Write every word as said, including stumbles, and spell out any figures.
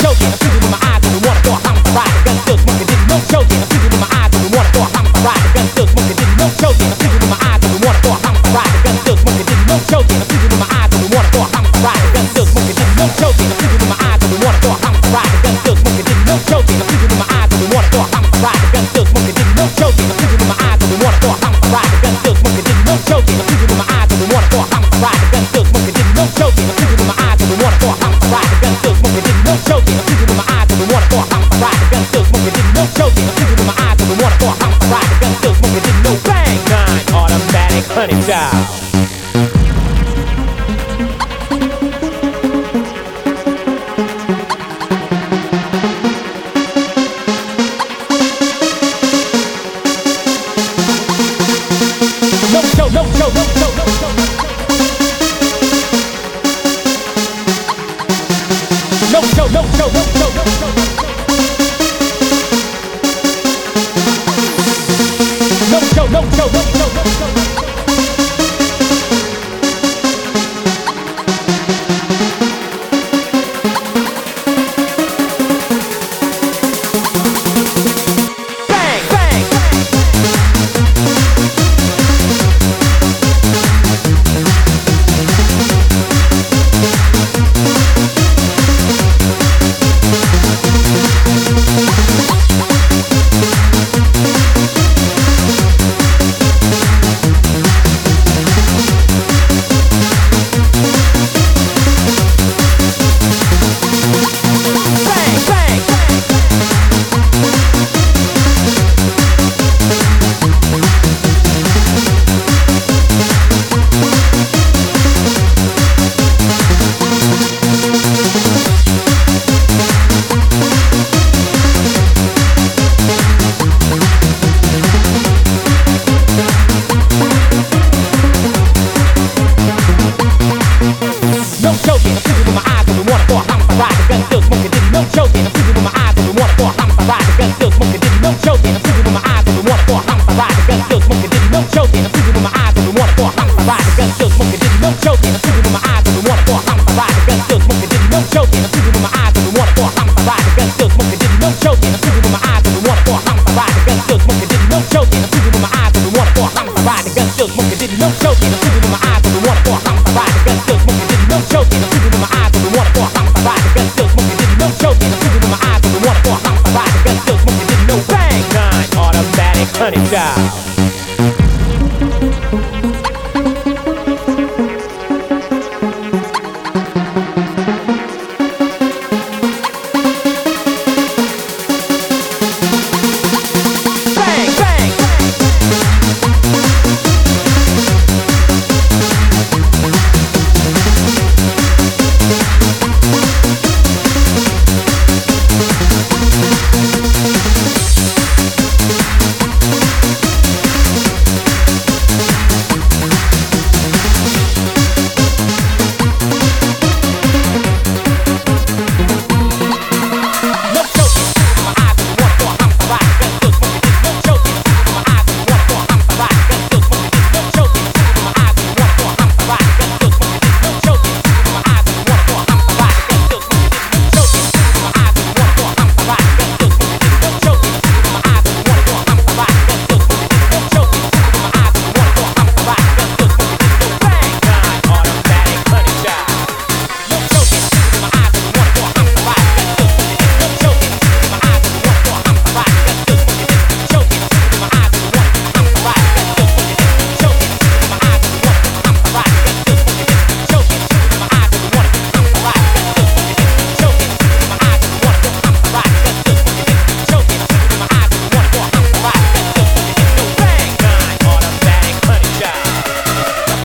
joking. I'm shooting with my eyes, and we wanna throw a homicide. The gun still smoking, didn't no joking. I'm shooting with my eyes, and we wanna throw a homicide. The gun still smoking, didn't no joking. I'm shooting with my eyes, and we wanna throw a homicide. The gun still smoking, didn't no joking. I'm shooting with my eyes, and we wanna throw a homicide. The gun still smoking, didn't no joking. I'm shooting with my eyes, and we wanna throw a homicide. The gun still smoking, didn't no joking. I'm shooting with my eyes, and we wanna throw a homicide. The gun still smoking, didn't no joking. I'm shooting with my eyes, and we wanna throw a homicide. The gun still smoking, didn't no joking. I'm shooting with my eyes, and we wanna throw a homicide. The gun still smoking, didn't no joking. I'm shooting with my eyes, and we wanna throw a homicide. The gun still smoking, didn't no joking. I'm shooting with my eyes, and we wanna throw a homicide. The gun still smoking, didn't no joking. I'm shooting with my eyes, and we wanna throw a homicide. The gun still smoking, didn't no bang nine automatic honey child. No show, no show, no show, no show. No show, no show, no show, no show. No show, no show, no show, no show. Bang, bang, no joking. I'm shooting with my eyes, and we wanna throw a homicide. The gun still smoking, didn't no joking. I'm